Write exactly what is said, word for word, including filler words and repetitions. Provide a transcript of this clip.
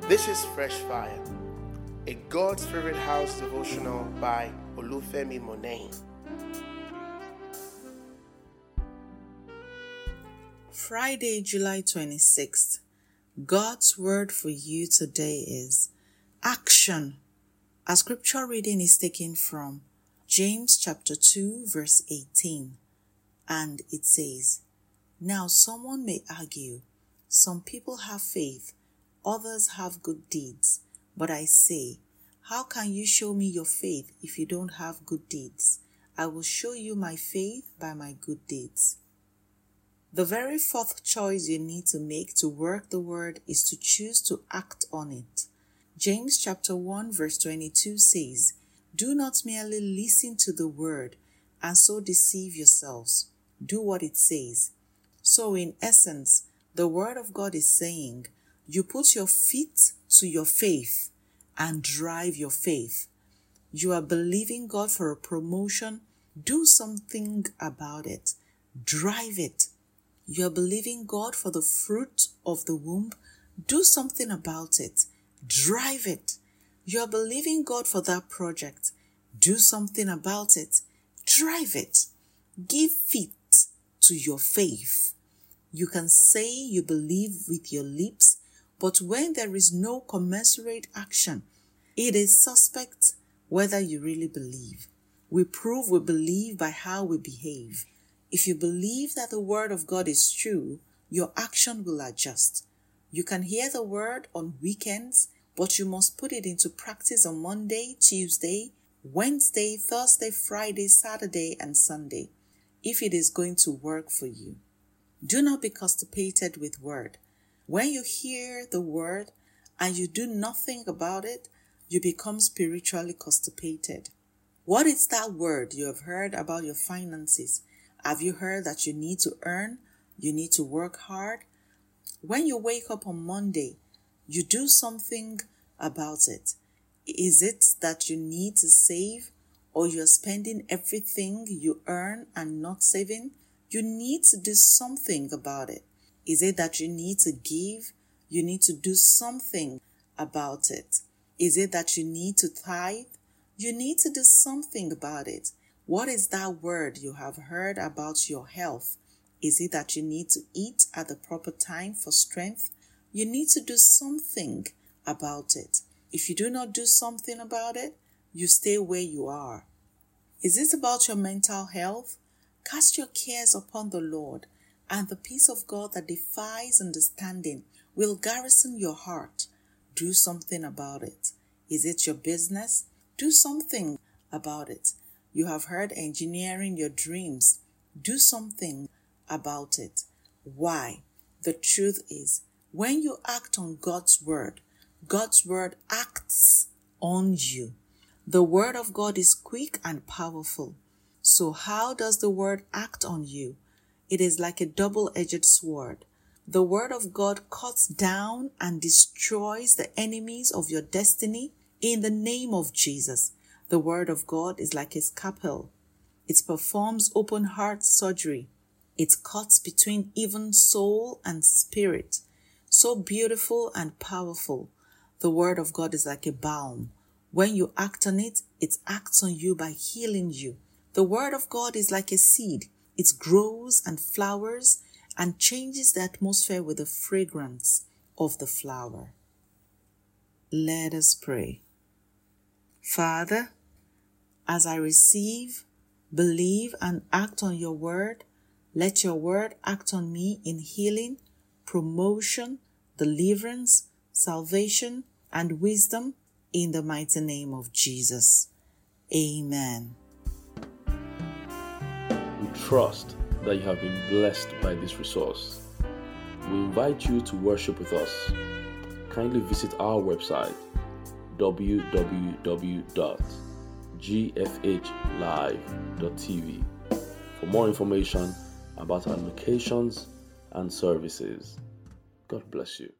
This is Fresh Fire, a God's Favorite House devotional by Olufemi Monet. Friday, July twenty-sixth. God's word for you today is action. Our scripture reading is taken from James chapter two, verse eighteen. And it says, "Now someone may argue, some people have faith, others have good deeds. But I say, how can you show me your faith if you don't have good deeds? I will show you my faith by my good deeds." The very fourth choice you need to make to work the word is to choose to act on it. James chapter one verse twenty-two says, "Do not merely listen to the word and so deceive yourselves. Do what it says." So in essence, the word of God is saying, you put your feet to your faith and drive your faith. You are believing God for a promotion. Do something about it. Drive it. You are believing God for the fruit of the womb. Do something about it. Drive it. You are believing God for that project. Do something about it. Drive it. Give feet to your faith. You can say you believe with your lips, but when there is no commensurate action, it is suspect whether you really believe. We prove we believe by how we behave. If you believe that the word of God is true, your action will adjust. You can hear the word on weekends, but you must put it into practice on Monday, Tuesday, Wednesday, Thursday, Friday, Saturday, and Sunday, if it is going to work for you. Do not be constipated with word. When you hear the word and you do nothing about it, you become spiritually constipated. What is that word you have heard about your finances? Have you heard that you need to earn? You need to work hard? When you wake up on Monday, you do something about it. Is it that you need to save, or you're spending everything you earn and not saving? You need to do something about it. Is it that you need to give? You need to do something about it. Is it that you need to tithe? You need to do something about it. What is that word you have heard about your health? Is it that you need to eat at the proper time for strength? You need to do something about it. If you do not do something about it, you stay where you are. Is it about your mental health? Cast your cares upon the Lord, and the peace of God that defies understanding will garrison your heart. Do something about it. Is it your business? Do something about it. You have heard engineering your dreams. Do something about it. Why? The truth is, when you act on God's word, God's word acts on you. The word of God is quick and powerful. So how does the word act on you? It is like a double-edged sword. The word of God cuts down and destroys the enemies of your destiny in the name of Jesus. The word of God is like a scalpel. It performs open heart surgery. It cuts between even soul and spirit. So beautiful and powerful. The word of God is like a balm. When you act on it, it acts on you by healing you. The word of God is like a seed. It grows and flowers and changes the atmosphere with the fragrance of the flower. Let us pray. Father, as I receive, believe, and act on your word, let your word act on me in healing, promotion, deliverance, salvation, and wisdom in the mighty name of Jesus. Amen. We trust that you have been blessed by this resource. We invite you to worship with us. Kindly visit our website w w w dot g f h live dot t v for more information about our locations and services. God bless you.